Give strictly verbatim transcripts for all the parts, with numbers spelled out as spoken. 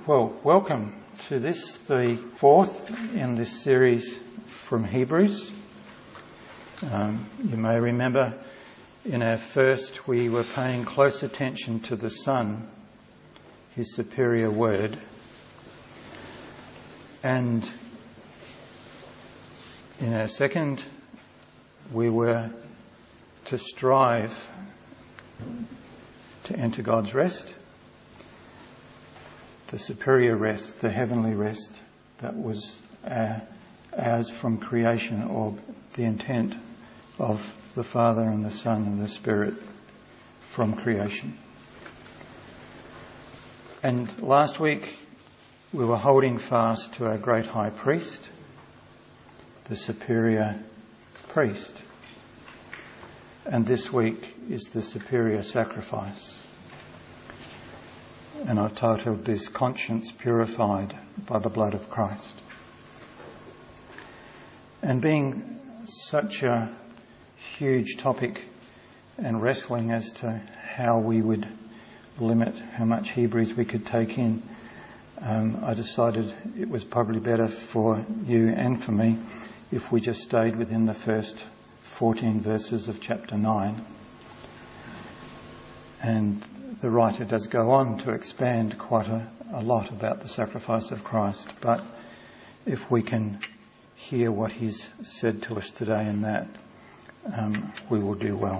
Well, welcome to this, the fourth in this series from Hebrews. Um, you may remember in our first we were paying close attention to the Son, his superior word. And in our second we were to strive to enter God's rest. The superior rest, the heavenly rest that was our, ours from creation, or the intent of the Father and the Son and the Spirit from creation. And last week we were holding fast to our great high priest, the superior priest. And this week is the superior sacrifice. And I've titled this Conscience Purified by the Blood of Christ. And being such a huge topic and wrestling as to how we would limit how much Hebrews we could take in, um, I decided it was probably better for you and for me if we just stayed within the first fourteen verses of chapter nine. And the writer does go on to expand quite a, a lot about the sacrifice of Christ. But if we can hear what he's said to us today in that, um, we will do well.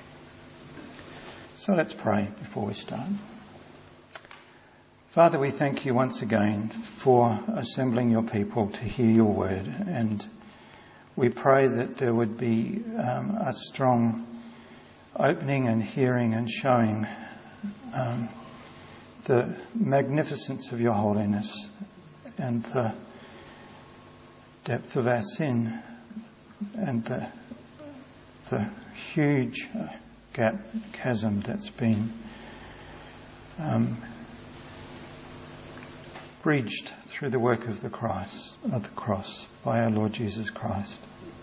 So let's pray before we start. Father, we thank you once again for assembling your people to hear your word. And we pray that there would be um, a strong opening and hearing and showing Um, the magnificence of your holiness and the depth of our sin and the the huge gap, chasm that's been um, bridged through the work of the cross, of the cross by our Lord Jesus Christ.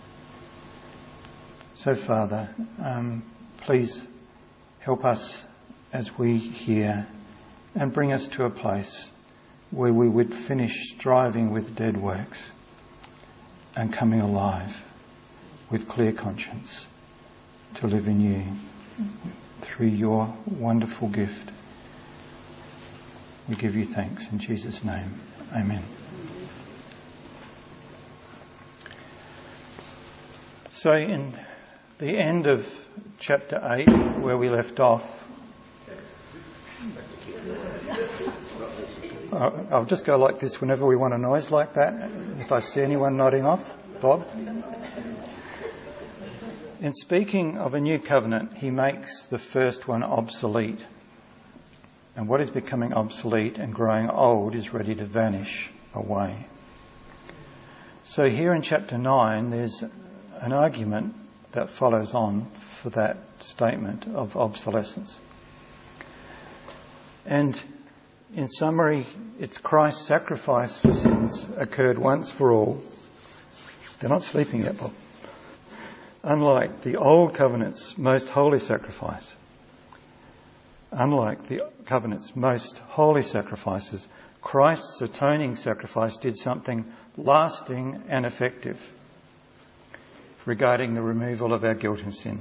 So, Father, um, please help us as we hear, and bring us to a place where we would finish striving with dead works and coming alive with clear conscience to live in you through your wonderful gift. We give you thanks in Jesus' name. Amen. So in the end of chapter eight, where we left off, I'll just go like this whenever we want a noise like that. If I see anyone nodding off, Bob. In speaking of a new covenant, he makes the first one obsolete. And what is becoming obsolete and growing old is ready to vanish away. So here in chapter nine, there's an argument that follows on for that statement of obsolescence. And in summary, it's Christ's sacrifice for sins occurred once for all. They're not sleeping yet, Bob. Unlike the old covenant's most holy sacrifice, unlike the covenant's most holy sacrifices, Christ's atoning sacrifice did something lasting and effective regarding the removal of our guilt and sin,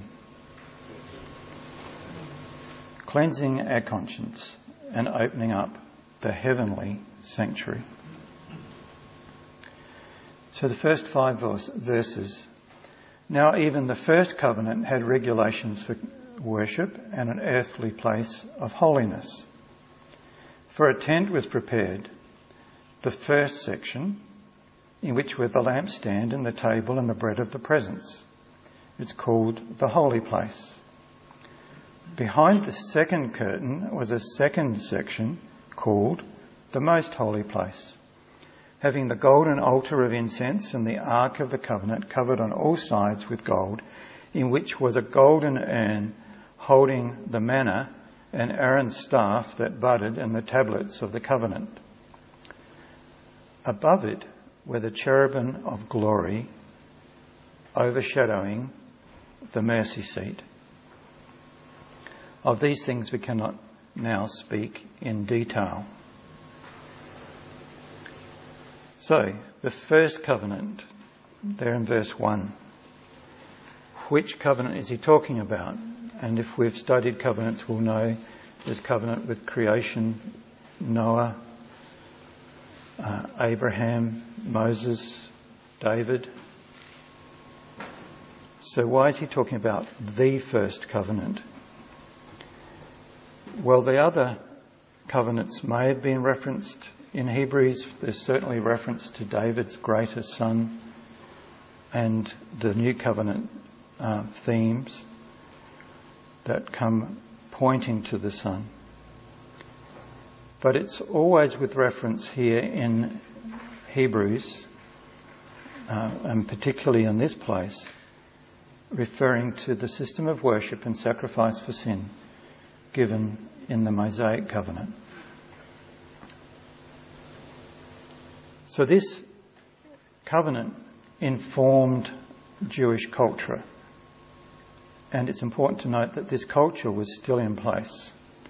cleansing our conscience and opening up the heavenly sanctuary. So the first five verse, verses. Now even the first covenant had regulations for worship and an earthly place of holiness. For a tent was prepared, the first section, in which were the lampstand and the table and the bread of the presence. It's called the holy place. Behind the second curtain was a second section called the most holy place, having the golden altar of incense and the ark of the covenant covered on all sides with gold, in which was a golden urn holding the manna and Aaron's staff that budded and the tablets of the covenant. Above it were the cherubim of glory overshadowing the mercy seat. Of these things we cannot now speak in detail. So, the first covenant, there in verse one. Which covenant is he talking about? And if we've studied covenants, we'll know there's covenant with creation, Noah, uh, Abraham, Moses, David. So why is he talking about the first covenant? Well, the other covenants may have been referenced in Hebrews. There's certainly reference to David's greatest son and the new covenant uh, themes that come pointing to the Son. But it's always with reference here in Hebrews, uh, and particularly in this place, referring to the system of worship and sacrifice for sin given in the Mosaic covenant. So this covenant informed Jewish culture. And it's important to note that this culture was still in place.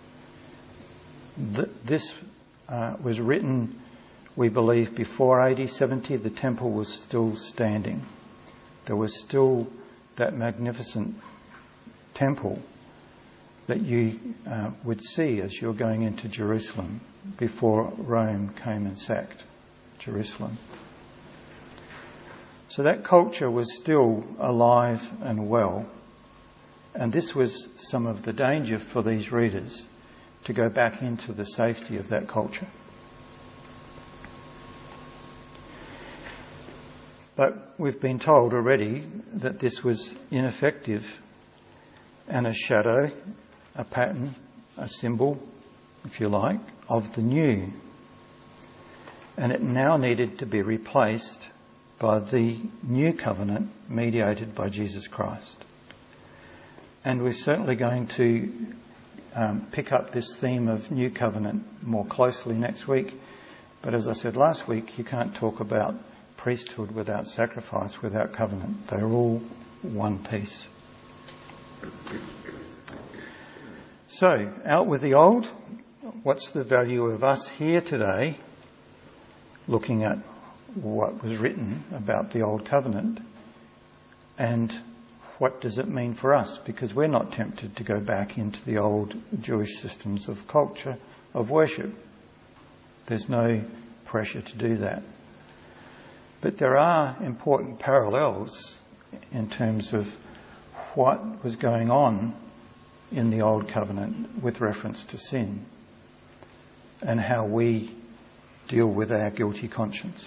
This uh, was written, we believe, before A D seventy. The temple was still standing. There was still that magnificent temple that you uh, would see as you're going into Jerusalem before Rome came and sacked Jerusalem. So that culture was still alive and well. And this was some of the danger for these readers, to go back into the safety of that culture. But we've been told already that this was ineffective and a shadow, a pattern, a symbol, if you like, of the new. And it now needed to be replaced by the new covenant mediated by Jesus Christ. And we're certainly going to um, pick up this theme of new covenant more closely next week. But as I said last week, you can't talk about priesthood without sacrifice, without covenant. They're all one piece. So, out with the old. What's the value of us here today looking at what was written about the old covenant? And what does it mean for us? Because we're not tempted to go back into the old Jewish systems of culture, of worship. There's no pressure to do that. But there are important parallels in terms of what was going on in the old covenant with reference to sin and how we deal with our guilty conscience.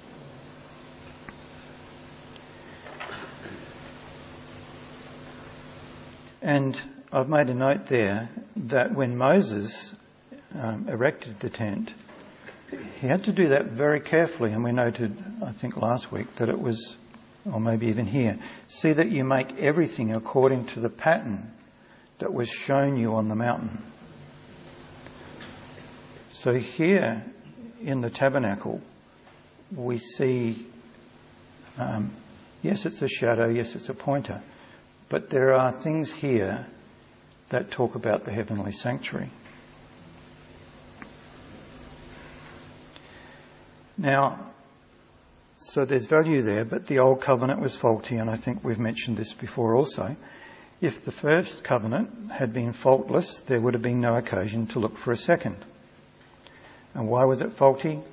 And I've made a note there that when Moses um, erected the tent, he had to do that very carefully. And we noted, I think last week, that it was, or maybe even here, see that you make everything according to the pattern that was shown you on the mountain. So here in the tabernacle, we see, um, yes, it's a shadow, yes, it's a pointer. But there are things here that talk about the heavenly sanctuary. Now, so there's value there, but the old covenant was faulty, and I think we've mentioned this before also. If the first covenant had been faultless, there would have been no occasion to look for a second. And why was it faulty? It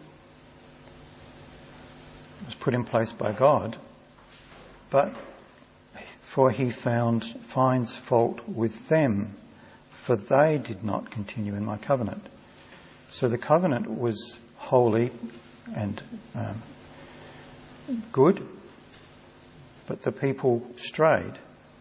was put in place by God, but for he found finds fault with them, for they did not continue in my covenant. So the covenant was holy and um, good, but the people strayed.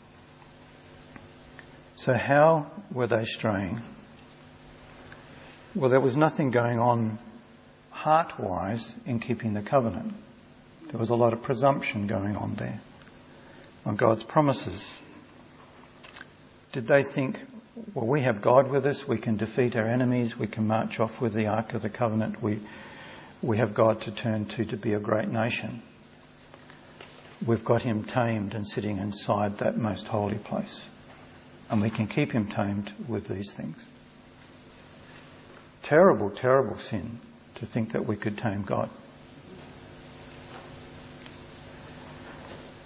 So how were they straying? Well, there was nothing going on heart-wise in keeping the covenant. There was a lot of presumption going on there on God's promises. Did they think, well, we have God with us, we can defeat our enemies, we can march off with the Ark of the Covenant, we we have God to turn to to be a great nation. We've got him tamed and sitting inside that most holy place. And we can keep him tamed with these things. Terrible, terrible sin to think that we could tame God.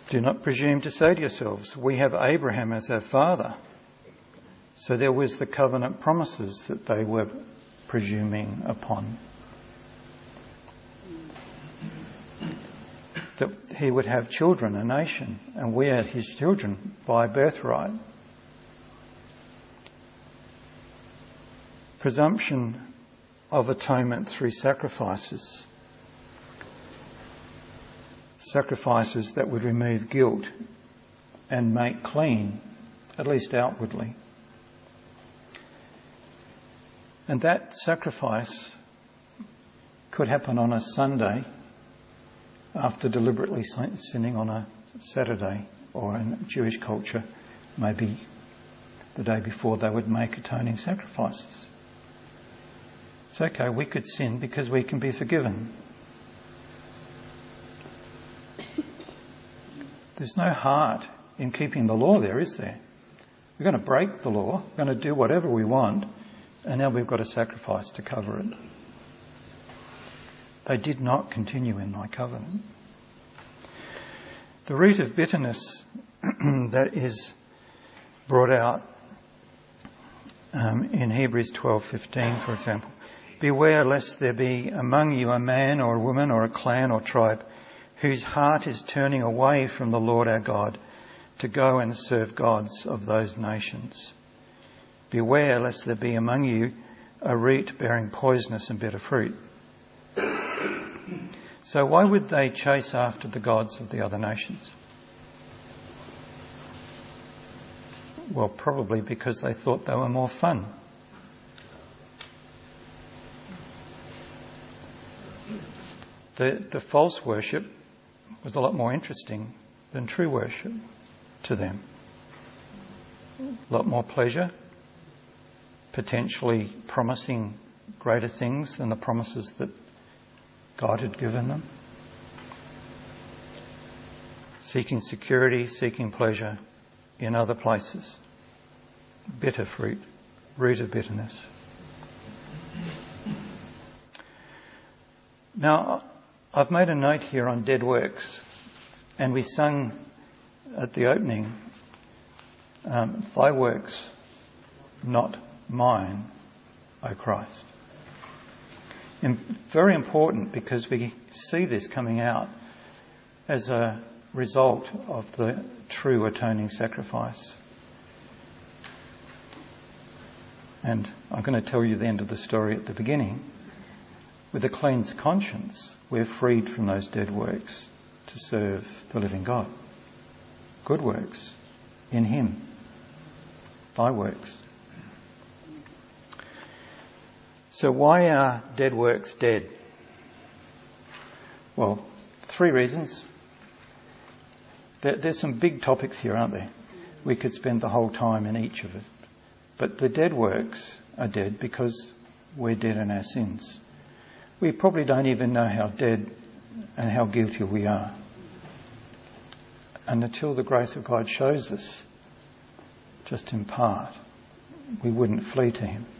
Do not presume to say to yourselves, we have Abraham as our father. So there was the covenant promises that they were presuming upon. That he would have children, a nation, and we are his children by birthright. Presumption of atonement through sacrifices. Sacrifices that would remove guilt and make clean, at least outwardly. And that sacrifice could happen on a Sunday after deliberately sinning on a Saturday, or in Jewish culture, maybe the day before they would make atoning sacrifices. It's okay, we could sin because we can be forgiven. There's no heart in keeping the law there, is there? We're going to break the law, we're going to do whatever we want, and now we've got a sacrifice to cover it. They did not continue in thy covenant. The root of bitterness that is brought out um, in Hebrews twelve fifteen, for example. Beware lest there be among you a man or a woman or a clan or tribe whose heart is turning away from the Lord our God to go and serve gods of those nations. Beware lest there be among you a root bearing poisonous and bitter fruit. So why would they chase after the gods of the other nations? Well, probably because they thought they were more fun. The, the false worship was a lot more interesting than true worship to them. A lot more pleasure, potentially promising greater things than the promises that God had given them. Seeking security, seeking pleasure in other places. Bitter fruit, root of bitterness. Now, I've made a note here on dead works, and we sung at the opening, um, thy works, not mine, O Christ. And very important because we see this coming out as a result of the true atoning sacrifice. And I'm going to tell you the end of the story at the beginning. With a cleansed conscience, we're freed from those dead works to serve the living God. Good works in Him. Thy works. So why are dead works dead? Well, three reasons. There, there's some big topics here, aren't there? We could spend the whole time in each of it. But the dead works are dead because we're dead in our sins. We probably don't even know how dead and how guilty we are. And until the grace of God shows us, just in part, we wouldn't flee to Him.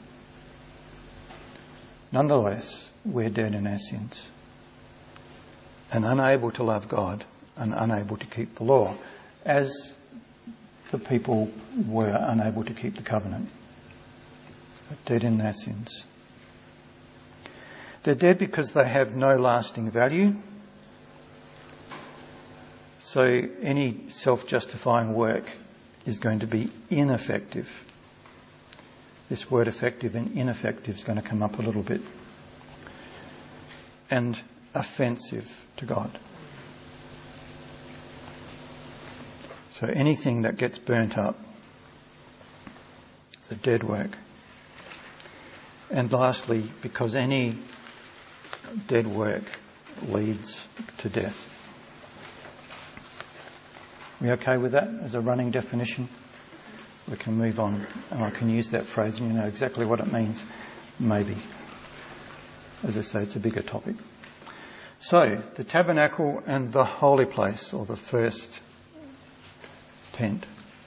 Nonetheless, we're dead in our sins and unable to love God and unable to keep the law, as the people were unable to keep the covenant. They're dead in their sins. They're dead because they have no lasting value. So any self-justifying work is going to be ineffective. This word effective and ineffective is going to come up a little bit. And offensive to God. So anything that gets burnt up is a dead work. And lastly, because any dead work leads to death. We okay with that as a running definition? We can move on, and I can use that phrase and you know exactly what it means. Maybe. As I say, it's a bigger topic. So, the tabernacle and the holy place, or the first tent.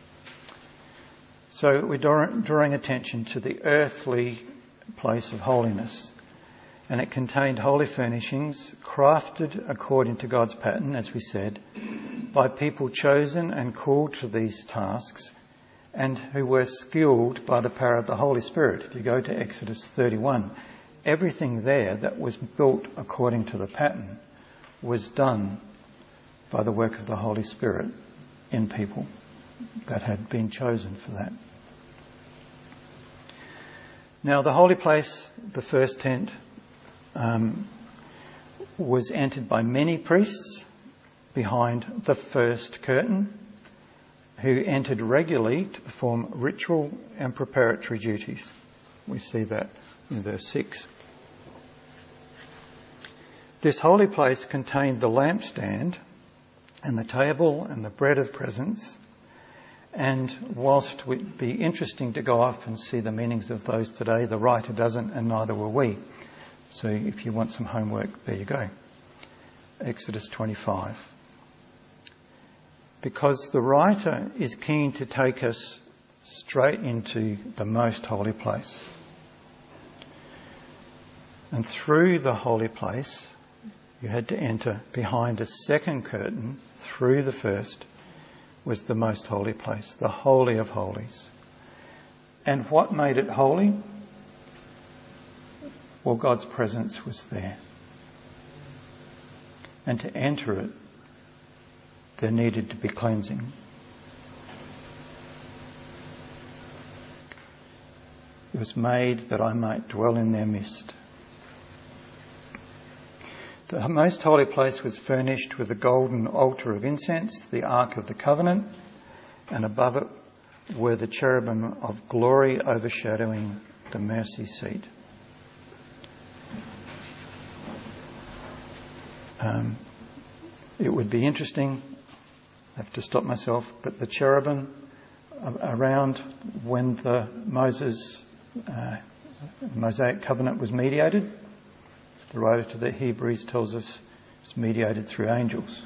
So we're drawing attention to the earthly place of holiness. And it contained holy furnishings, crafted according to God's pattern, as we said, by people chosen and called to these tasks and who were skilled by the power of the Holy Spirit. If you go to Exodus thirty-one, everything there that was built according to the pattern was done by the work of the Holy Spirit in people that had been chosen for that. Now, the holy place, the first tent, um, was entered by many priests behind the first curtain, who entered regularly to perform ritual and preparatory duties. We see that in verse six. This holy place contained the lampstand and the table and the bread of presence. And whilst it would be interesting to go off and see the meanings of those today, the writer doesn't, and neither will we. So if you want some homework, there you go. Exodus twenty-five. Because the writer is keen to take us straight into the most holy place. And through the holy place, you had to enter behind a second curtain. Through the first was the most holy place, the Holy of Holies. And what made it holy? Well, God's presence was there. And to enter it, there needed to be cleansing. It was made that I might dwell in their midst. The most holy place was furnished with a golden altar of incense, the Ark of the Covenant, and above it were the cherubim of glory overshadowing the mercy seat. Um, it would be interesting, I have to stop myself, but the cherubim around when the Moses uh, Mosaic covenant was mediated, the writer to the Hebrews tells us it's mediated through angels.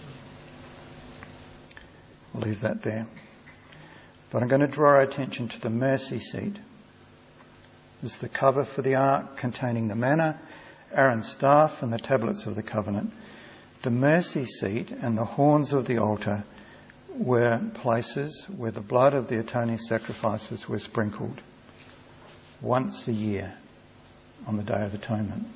We'll leave that there. But I'm going to draw our attention to the mercy seat. It's the cover for the ark containing the manna, Aaron's staff and the tablets of the covenant. The mercy seat and the horns of the altar were places where the blood of the atoning sacrifices was sprinkled once a year on the Day of Atonement.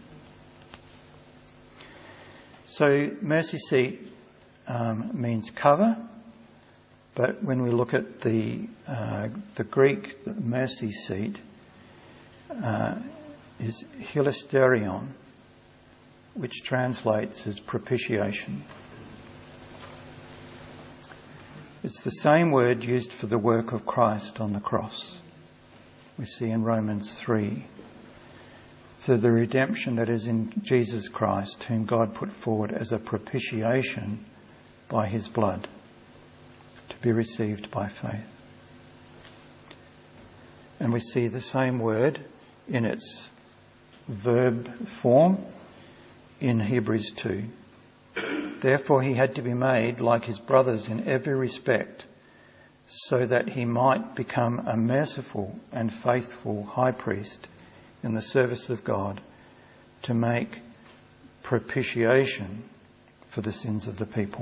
So mercy seat um, means cover, but when we look at the uh, the Greek, the mercy seat uh, is hilasterion, which translates as propitiation. It's the same word used for the work of Christ on the cross. We see in Romans three. So the redemption that is in Jesus Christ, whom God put forward as a propitiation by his blood, to be received by faith. And we see the same word in its verb form in Hebrews two. Therefore he had to be made like his brothers in every respect, so that he might become a merciful and faithful high priest in the service of God, to make propitiation for the sins of the people.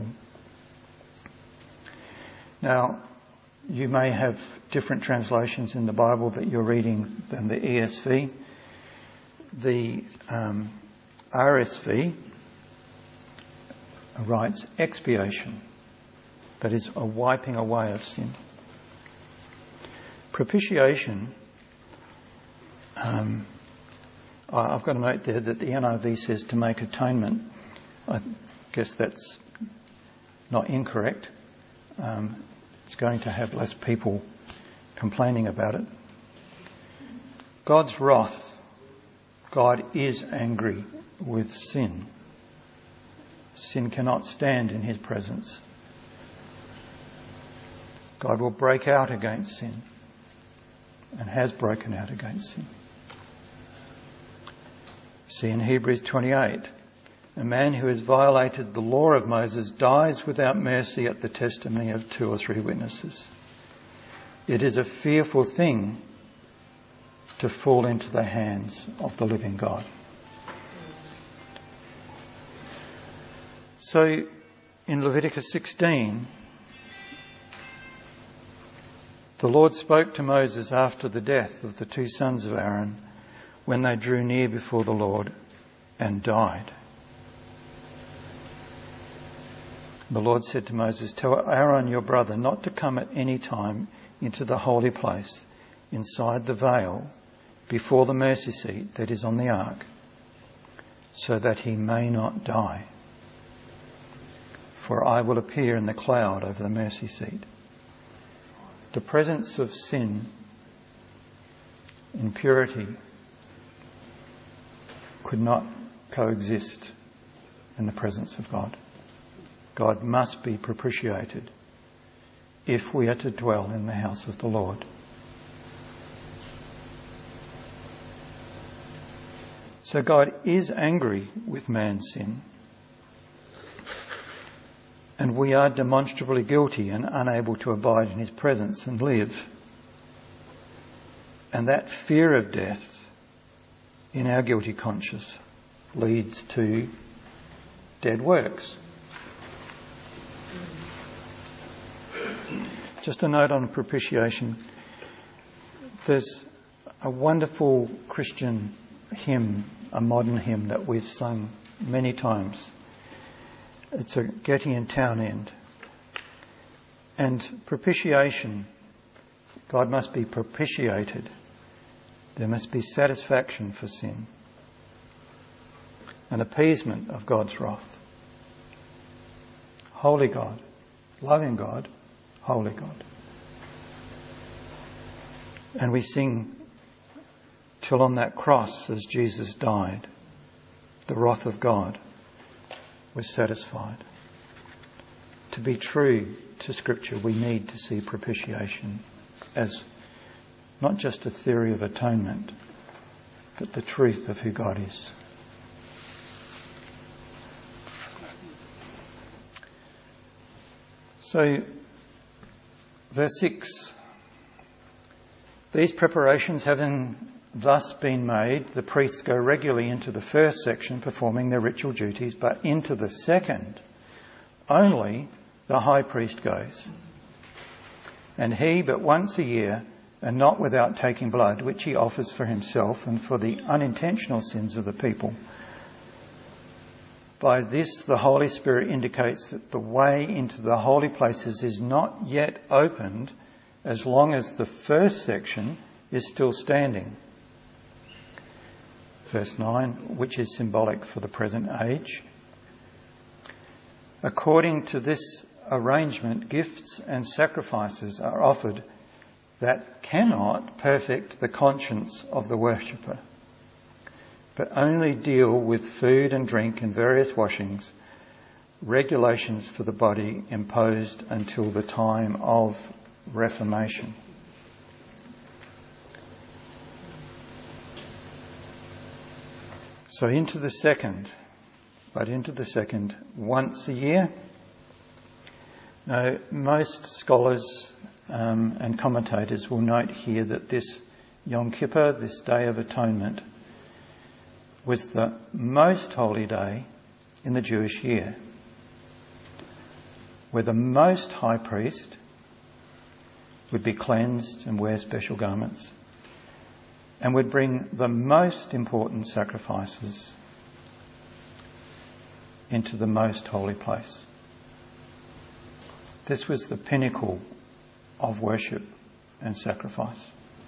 Now, you may have different translations in the Bible that you're reading than the E S V. The um, R S V writes expiation, that is a wiping away of sin. Propitiation, um, I've got a note there that the N I V says to make atonement. I guess that's not incorrect. Um, it's going to have less people complaining about it. God's wrath. God is angry with sin. Sin cannot stand in his presence. God will break out against sin and has broken out against sin. See in Hebrews twenty-eight, a man who has violated the law of Moses dies without mercy at the testimony of two or three witnesses. It is a fearful thing to fall into the hands of the living God. So in Leviticus sixteen, the Lord spoke to Moses after the death of the two sons of Aaron when they drew near before the Lord and died. The Lord said to Moses, "Tell Aaron your brother not to come at any time into the holy place inside the veil before the mercy seat that is on the ark, so that he may not die. For I will appear in the cloud over the mercy seat." The presence of sin, impurity, could not coexist in the presence of God. God must be propitiated if we are to dwell in the house of the Lord. So God is angry with man's sin, and we are demonstrably guilty and unable to abide in his presence and live. And that fear of death in our guilty conscience leads to dead works. Just a note on propitiation. There's a wonderful Christian hymn, a modern hymn that we've sung many times. It's a Getty and Townend. And propitiation, God must be propitiated. There must be satisfaction for sin. An appeasement of God's wrath. Holy God, loving God, holy God. And we sing, "Till on that cross as Jesus died, the wrath of God was satisfied." To be true to Scripture, we need to see propitiation as not just a theory of atonement, but the truth of who God is. So, verse six. These preparations having thus been made, the priests go regularly into the first section performing their ritual duties, but into the second only the high priest goes. And he but once a year, and not without taking blood, which he offers for himself and for the unintentional sins of the people. By this the Holy Spirit indicates that the way into the holy places is not yet opened as long as the first section is still standing. Verse nine, which is symbolic for the present age. According to this arrangement, gifts and sacrifices are offered that cannot perfect the conscience of the worshipper, but only deal with food and drink and various washings, regulations for the body imposed until the time of Reformation. So into the second, but into the second once a year. Now, most scholars um, and commentators will note here that this Yom Kippur, this Day of Atonement, was the most holy day in the Jewish year, where the most high priest would be cleansed and wear special garments and would bring the most important sacrifices into the most holy place. This was the pinnacle of worship and sacrifice.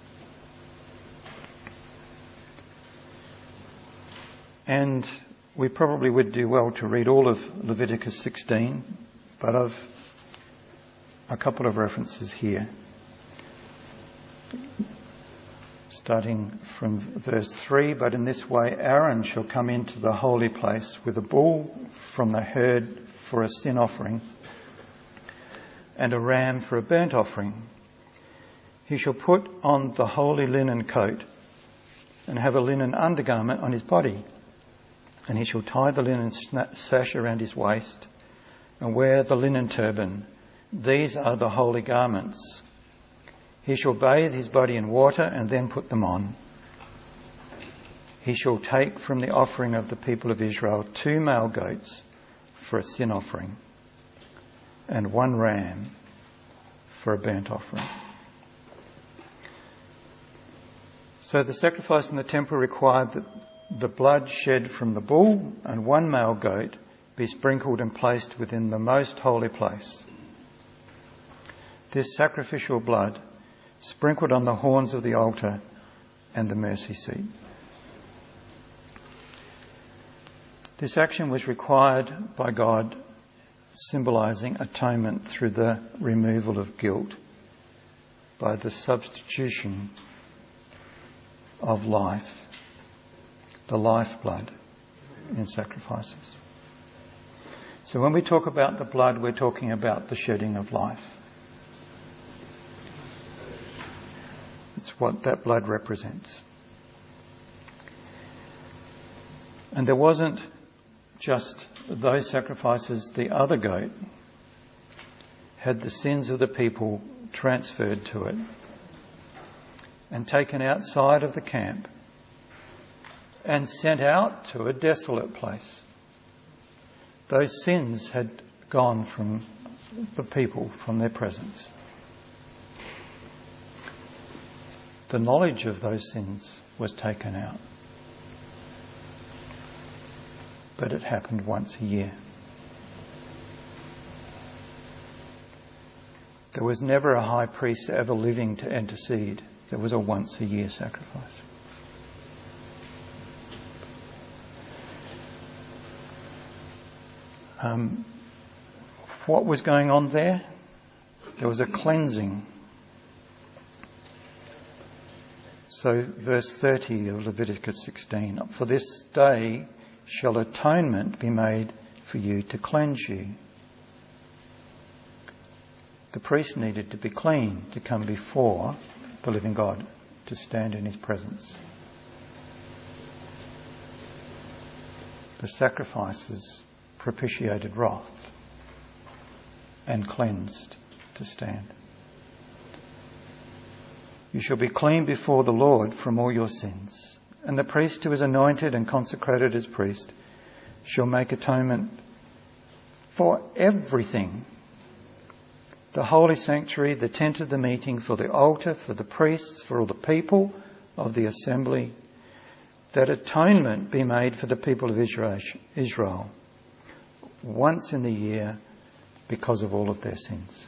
And we probably would do well to read all of Leviticus sixteen, but I've a couple of references here. Starting from verse three, but in this way Aaron shall come into the holy place with a bull from the herd for a sin offering and a ram for a burnt offering. He shall put on the holy linen coat and have a linen undergarment on his body, and he shall tie the linen sash around his waist and wear the linen turban. These are the holy garments. He shall bathe his body in water and then put them on. He shall take from the offering of the people of Israel two male goats for a sin offering, and one ram for a burnt offering. So the sacrifice in the temple required that the blood shed from the bull and one male goat be sprinkled and placed within the most holy place. This sacrificial blood sprinkled on the horns of the altar and the mercy seat. This action was required by God, symbolising atonement through the removal of guilt by the substitution of life, the lifeblood in sacrifices. So when we talk about the blood, we're talking about the shedding of life. It's what that blood represents. And there wasn't just those sacrifices. The other goat had the sins of the people transferred to it and taken outside of the camp and sent out to a desolate place. Those sins had gone from the people, from their presence. The knowledge of those sins was taken out. But it happened once a year. There was never a high priest ever living to intercede. There was a once a year sacrifice. Um, what was going on there? There was a cleansing. So verse thirty of Leviticus sixteen, for this day shall atonement be made for you to cleanse you. The priest needed to be clean to come before the living God, to stand in his presence. The sacrifices propitiated wrath and cleansed to stand. You shall be clean before the Lord from all your sins. And the priest who is anointed and consecrated as priest shall make atonement for everything. The holy sanctuary, the tent of the meeting, for the altar, for the priests, for all the people of the assembly, that atonement be made for the people of Israel once in the year because of all of their sins.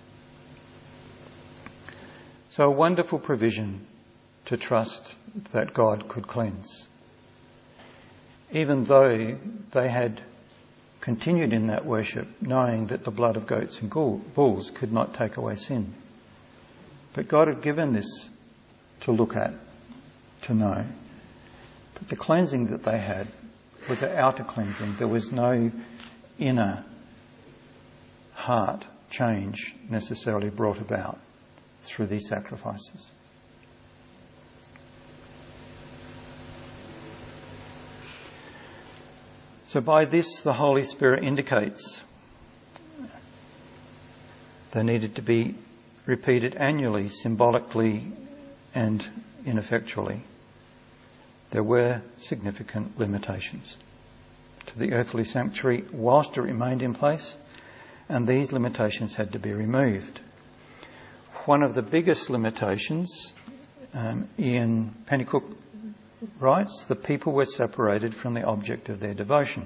So a wonderful provision to trust that God could cleanse. Even though they had continued in that worship, knowing that the blood of goats and bulls could not take away sin. But God had given this to look at, to know. But the cleansing that they had was an outer cleansing. There was no inner heart change necessarily brought about through these sacrifices. So by this, the Holy Spirit indicates they needed to be repeated annually, symbolically and ineffectually. There were significant limitations to the earthly sanctuary whilst it remained in place, and these limitations had to be removed. One of the biggest limitations, um, Ian Pennycook writes, the people were separated from the object of their devotion.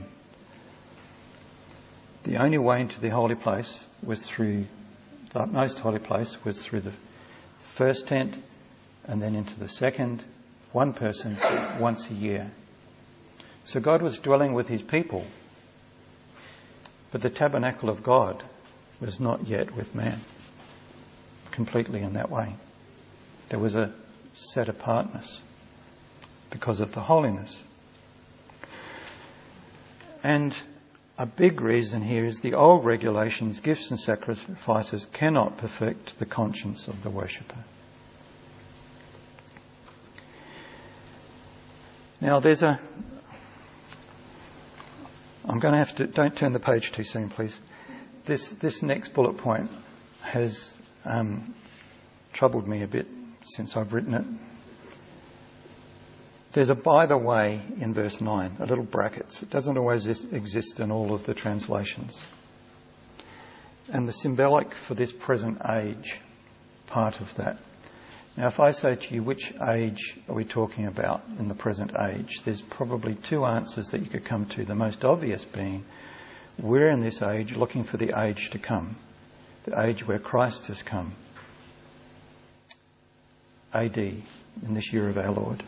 The only way into the holy place was through, the most holy place was through the first tent and then into the second, one person once a year. So God was dwelling with his people, but the tabernacle of God was not yet with man completely in that way. There was a set apartness because of the holiness. And a big reason here is the old regulations, gifts and sacrifices cannot perfect the conscience of the worshipper. Now there's a... I'm going to have to... Don't turn the page too soon, please. This this next bullet point has um, troubled me a bit since I've written it. There's a by the way in verse nine, a little brackets. It doesn't always exist in all of the translations. and the symbolic for this present age part of that. Now, if I say to you, which age are we talking about in the present age? There's probably two answers that you could come to. The most obvious being, we're in this age looking for the age to come, the age where Christ has come. A D, in this year of our Lord.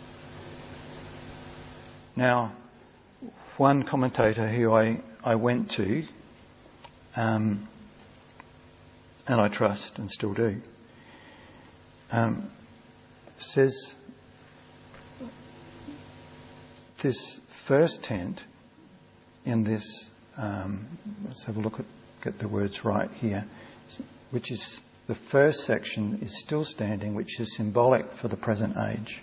Now, one commentator who I, I went to, um, and I trust and still do, um, says this first tent in this, um, let's have a look at get the words right here, which is the first section is still standing, which is symbolic for the present age.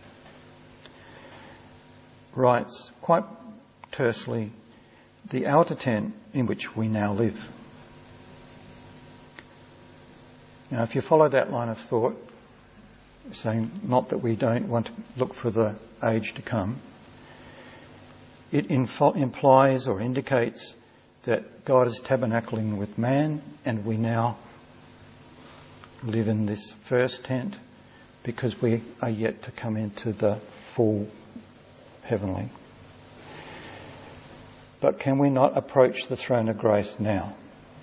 Writes quite tersely, the outer tent in which we now live. Now, if you follow that line of thought, saying not that we don't want to look for the age to come, it info- implies or indicates that God is tabernacling with man, and we now live in this first tent because we are yet to come into the full heavenly. But can we not approach the throne of grace now?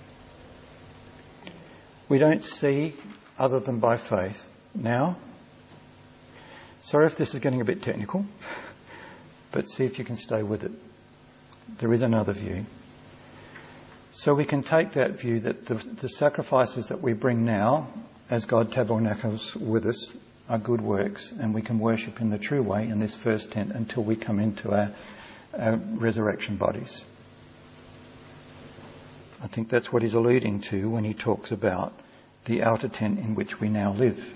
We don't see other than by faith now. Sorry if this is getting a bit technical, but see if you can stay with it. There is another view. So we can take that view that the, the sacrifices that we bring now, as God tabernacles with us, are good works, and we can worship in the true way in this first tent until we come into our, our resurrection bodies. I think that's what he's alluding to when he talks about the outer tent in which we now live.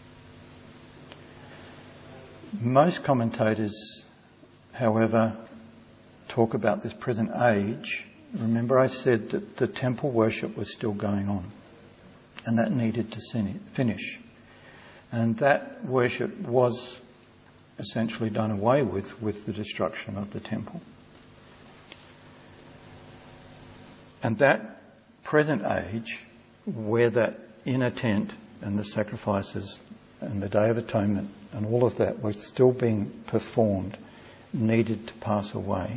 Most commentators, however, talk about this present age. Remember, I said that the temple worship was still going on, and that needed to finish. And that worship was essentially done away with with the destruction of the temple. And that present age, where that inner tent and the sacrifices and the Day of Atonement and all of that were still being performed, needed to pass away.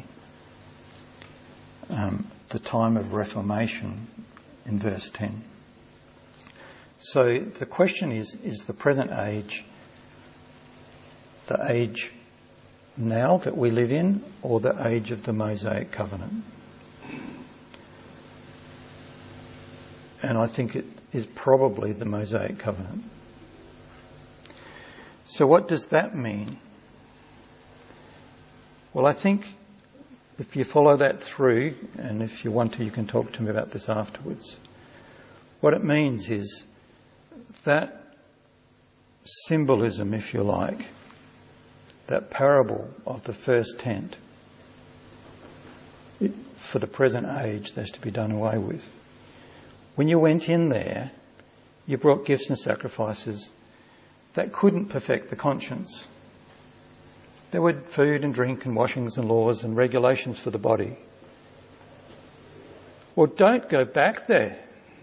Um, the time of Reformation in verse ten. So the question is, is the present age the age now that we live in, or the age of the Mosaic covenant? And I think it is probably the Mosaic covenant. So what does that mean? Well, I think if you follow that through, and if you want to, you can talk to me about this afterwards. What it means is that symbolism, if you like, that parable of the first tent, it, for the present age, that's to be done away with. When you went in there, you brought gifts and sacrifices that couldn't perfect the conscience. There were food and drink and washings and laws and regulations for the body. Well, don't go back there.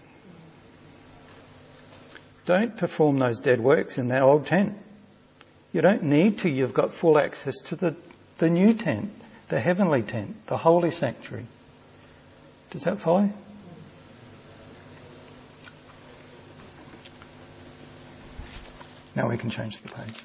Don't perform those dead works in that old tent. You don't need to. You've got full access to the, the new tent, the heavenly tent, the holy sanctuary. Does that follow? Now we can change the page.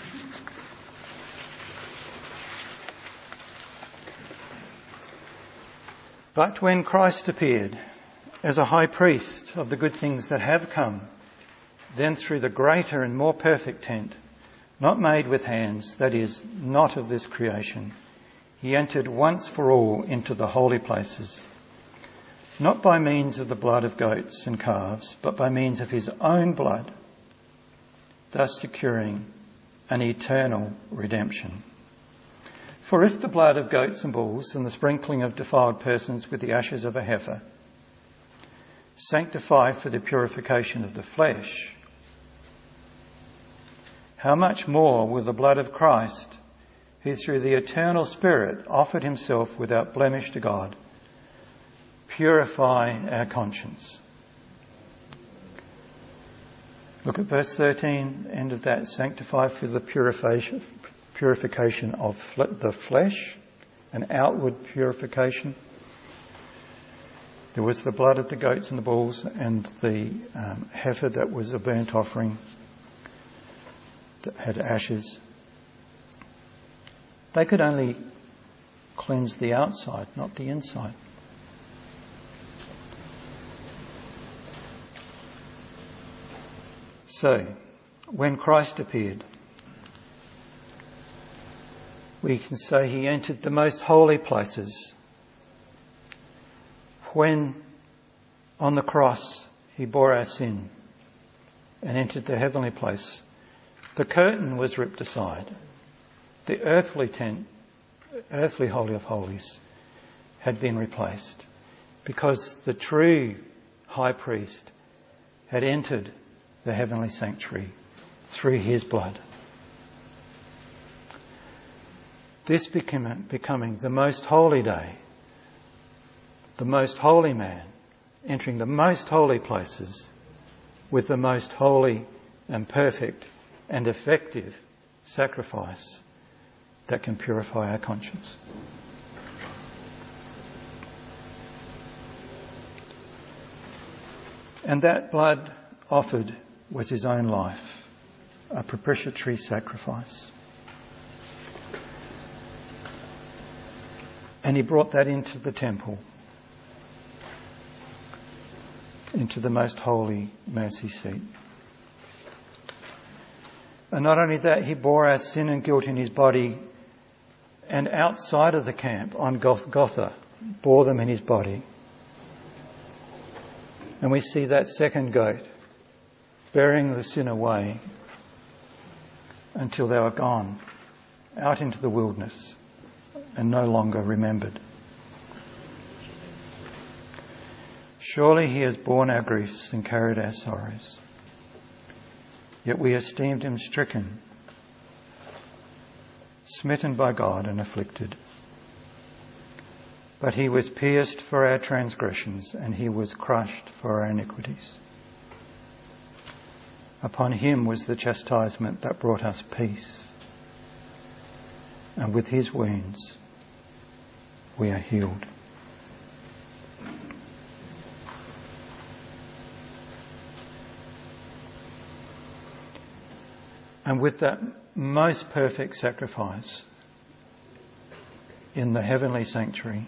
But when Christ appeared as a high priest of the good things that have come, then through the greater and more perfect tent, not made with hands, that is, not of this creation, he entered once for all into the holy places, not by means of the blood of goats and calves, but by means of his own blood, thus securing an eternal redemption. For if the blood of goats and bulls and the sprinkling of defiled persons with the ashes of a heifer sanctify for the purification of the flesh, how much more will the blood of Christ, who through the eternal Spirit offered himself without blemish to God, purify our conscience Look at verse thirteen, end of that. Sanctified for the purification, purification of the flesh, an outward purification. There was the blood of the goats and the bulls and the um, heifer that was a burnt offering that had ashes. They could only cleanse the outside, not the inside. So, when Christ appeared, we can say he entered the most holy places. When on the cross he bore our sin and entered the heavenly place, the curtain was ripped aside. The earthly tent, earthly Holy of Holies, had been replaced because the true high priest had entered the heavenly sanctuary through his blood. This became, becoming the most holy day, the most holy man, entering the most holy places with the most holy and perfect and effective sacrifice that can purify our conscience. And that blood offered was his own life, a propitiatory sacrifice. And he brought that into the temple, into the most holy mercy seat. And not only that, he bore our sin and guilt in his body, and outside of the camp on Golgotha, bore them in his body. And we see that second goat bearing the sin away until they were gone out into the wilderness and no longer remembered. Surely he has borne our griefs and carried our sorrows. Yet we esteemed him stricken, smitten by God and afflicted. But he was pierced for our transgressions, and he was crushed for our iniquities. Upon him was the chastisement that brought us peace, and with his wounds we are healed. And with that most perfect sacrifice in the heavenly sanctuary,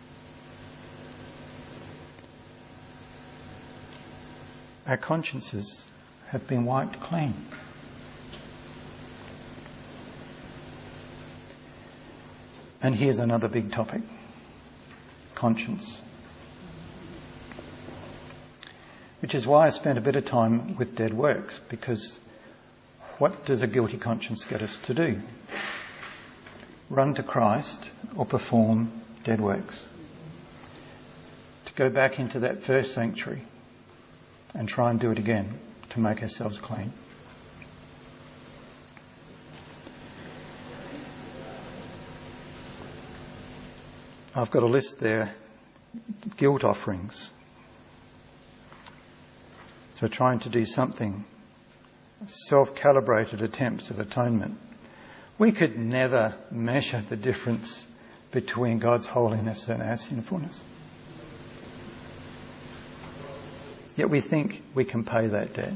our consciences have been wiped clean. And here's another big topic: conscience. Which is why I spent a bit of time with dead works, because what does a guilty conscience get us to do? Run to Christ or perform dead works? To go back into that first sanctuary and try and do it again to make ourselves clean. I've got a list there, guilt offerings. So trying to do something, self-calibrated attempts of atonement. We could never measure the difference between God's holiness and our sinfulness. Yet we think we can pay that debt.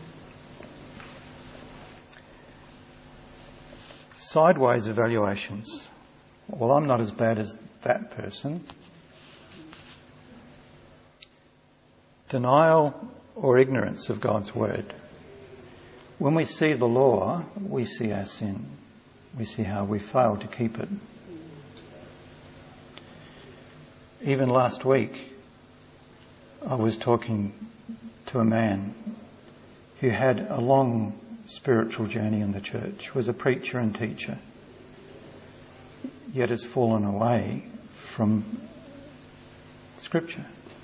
Sideways evaluations. Well, I'm not as bad as that person. Denial or ignorance of God's word. When we see the law, we see our sin. We see how we fail to keep it. Even last week, I was talking to a man who had a long spiritual journey in the church, was a preacher and teacher, yet has fallen away from Scripture.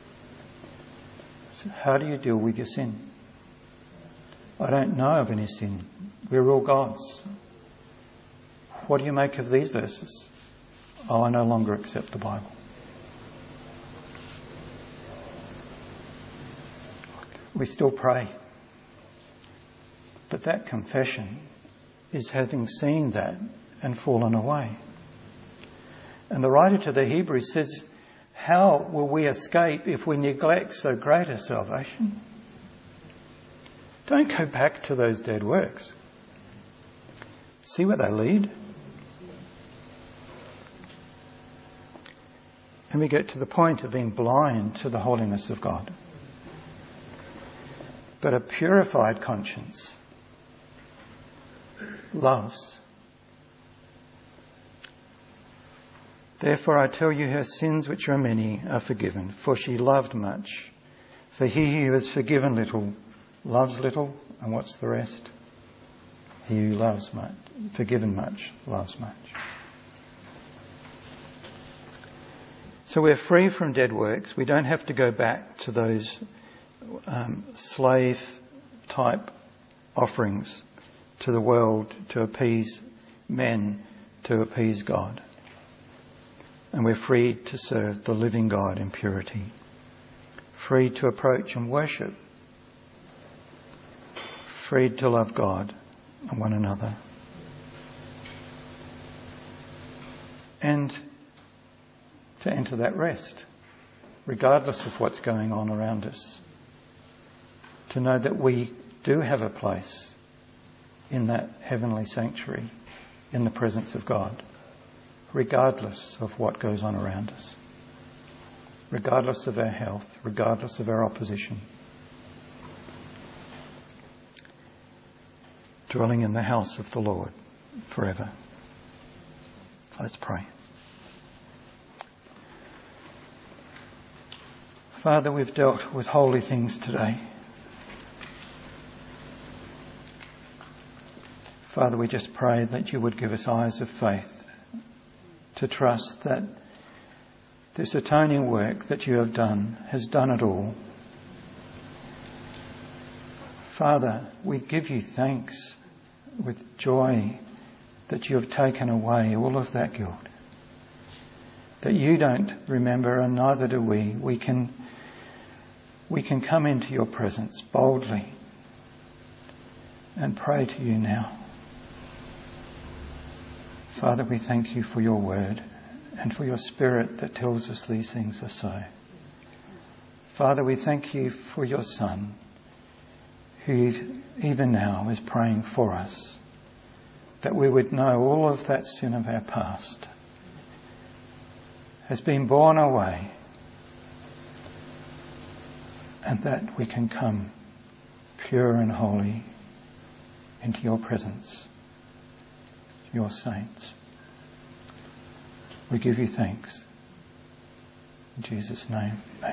So how do you deal with your sin? I don't know of any sin. We're all God's. What do you make of these verses? Oh, I no longer accept the Bible. We still pray. that confession is having seen that and fallen away. And the writer to the Hebrews says, how will we escape if we neglect so great a salvation? Don't go back to those dead works. See where they lead. And we get to the point of being blind to the holiness of God. But a purified conscience loves. Therefore I tell you, her sins, which are many, are forgiven, for she loved much. For he who is forgiven little loves little, and what's the rest? He who loves much, forgiven much, loves much. So we're free from dead works. We don't have to go back to those um, slave-type offerings to the world to appease men, to appease God. And we're free to serve the living God in purity. Free to approach and worship. Free to love God and one another. And to enter that rest, regardless of what's going on around us. To know that we do have a place in that heavenly sanctuary, in the presence of God, regardless of what goes on around us, regardless of our health, regardless of our opposition. Dwelling in the house of the Lord forever. Let's pray. Father, we've dealt with holy things today. Father, we just pray that you would give us eyes of faith to trust that this atoning work that you have done has done it all. Father, we give you thanks with joy that you have taken away all of that guilt. That you don't remember, and neither do we. We can, we can come into your presence boldly and pray to you now. Father, we thank you for your word and for your Spirit that tells us these things are so. Father, we thank you for your Son, who even now is praying for us, that we would know all of that sin of our past has been borne away, and that we can come pure and holy into your presence, your saints. We give you thanks. In Jesus' name, amen.